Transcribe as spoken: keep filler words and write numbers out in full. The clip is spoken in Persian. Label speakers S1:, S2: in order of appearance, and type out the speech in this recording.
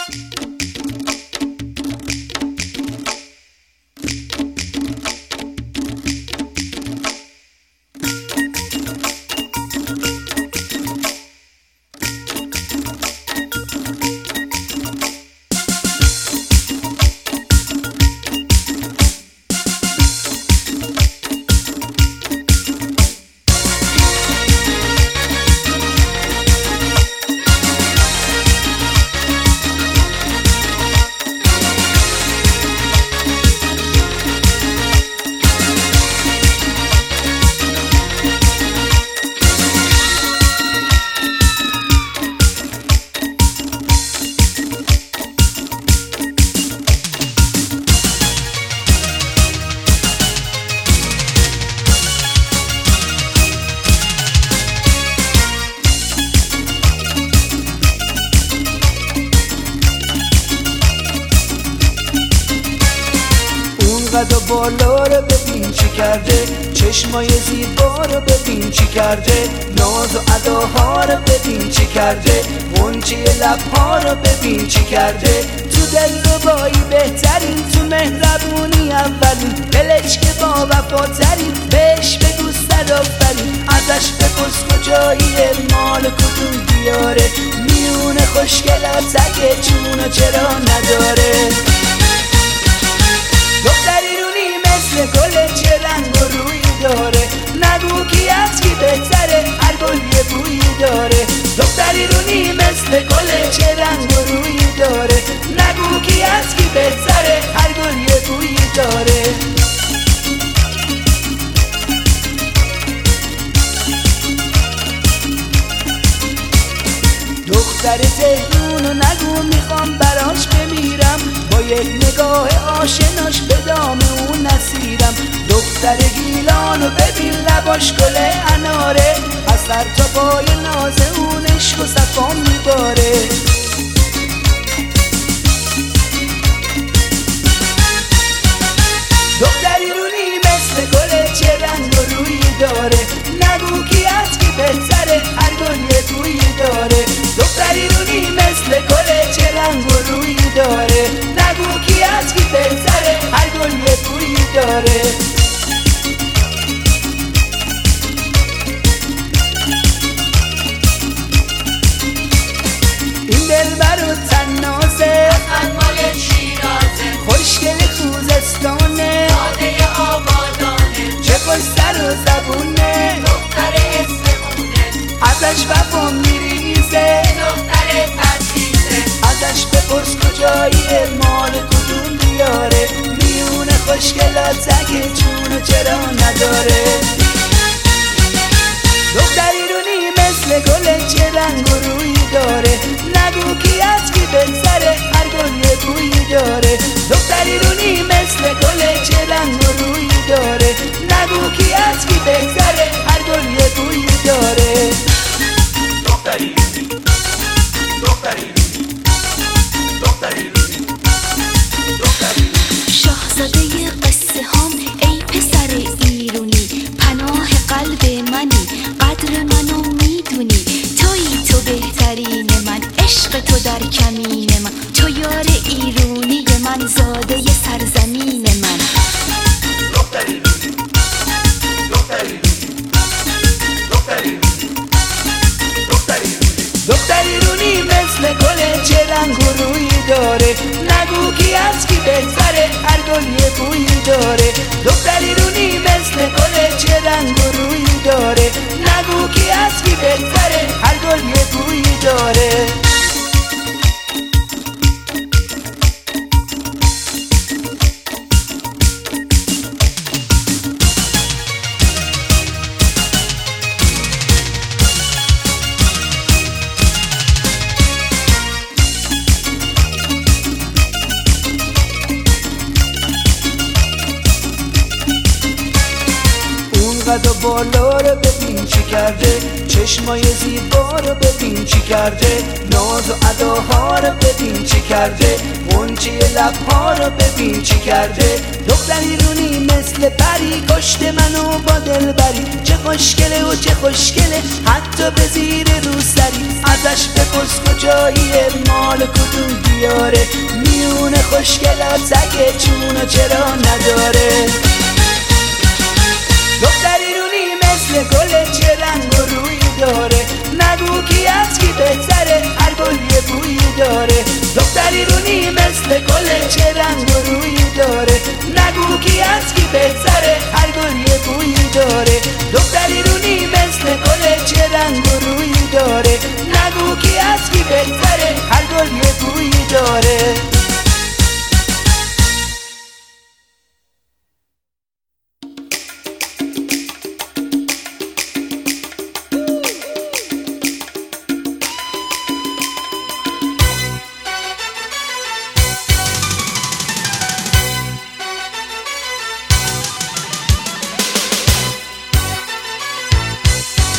S1: قد و بالا رو ببین چی کرده، چشمای زیبا رو ببین چی کرده، ناز و اداها رو ببین چی کرده، غنچه لبها رو ببین چی کرده. تو دلربایی بهترین، تو مهربونی اولین، دلش که با وفاترین، بهش بگو صد آفرین. ازش بپرس کجاییه، مال کدوم دیاره، میونه خوشگلات اگه جونو چرا نداره. دختری رونی مثل گل، چه رنگ و روی داره، نگو کی از کی بهتره، هر گل یه بویی داره. دختری رونی مثل گل، چه رنگ و روی داره، نگو کی از کی بهتره، هر گل یه بویی داره. دختر تهرونو نگو میخوام براش بمیرم، با یک نگاه آشناش به دام اون نسیرم. دختر گیلانو ببین لباش گل اناره، از سر تا پای ناز اون عشق و صفا میباره. دختری رونی مثل گل، چه رنگ و روی داره، نگو کی از کی بهتره، هر گل یه بویی داره. دختری رونی مثل گل، چه رنگ و روی داره، نگو کی از کی بهتره، هر گل یه بویی داره. این دلبر و تنازه،
S2: مال شیرازه،
S1: خوشگل خوزستانه،
S2: ساده آبادانه،
S1: چه خوش سر و زبونه،
S2: دختر اسمونه،
S1: ازش وفا میریزه،
S2: دختر پسیزه.
S1: ازش بپرس کجاییه، مال کدوم دیاره، میونه خوشگلات اگه جونو چرا نداره. دختری رونی مثل گل، چه رنگ و روی داره، نگو کی از کی بهتره، هر گل یه بویی داره. دختری رونی مثل گل، چه رنگ و روی داره، نگو کی از کی بهتره، هر گل یه بویی داره.
S3: دختری رونی، دختری رونی، دختری رونی، دختری رونی.
S4: شاهزاده قصه هم ای پسر ایرونی، پناه قلب منی، قدر منو میدونی، تویی تو بهترین من، عشق تو در کمین من، تو یار ایرونی من، زاده سرزمین من.
S3: دختری رونی، دختری رونی، دختری رونی، دختری رونی.
S1: دختری رونی مثل گل، چه رنگ و روی داره، نگو کی از کی بهتره، هر گل یه بویی داره. دختری رونی مثل گل، چه رنگ و روی داره، نگو کی از کی بهتره، هر گل یه بویی داره. قد و بالا رو ببین چی کرده، چشمای زیبا رو ببین چی کرده، ناز و اداها رو ببین چی کرده، غنچه لبها رو ببین چی کرده. دختری رونی مثل پری، کشت منو با دلبری، چه خوشگله و چه خوشگله، حتی به زیر روسری. ازش بپرس کجاییه، مال کدوم دیاره، مشکلات اگه چون و چرا نداره. دختری رونی مثل گل چه رنگ و روی داره، نگو کی از کی بهتره، هر گل یه بویی داره. دختری رونی مثل گل چه رنگ و روی داره، نگو کی از کی بهتره، هر گل یه بویی داره. دختری رونی مثل گل چه رنگ و روی داره، نگو کی از کی بهتره.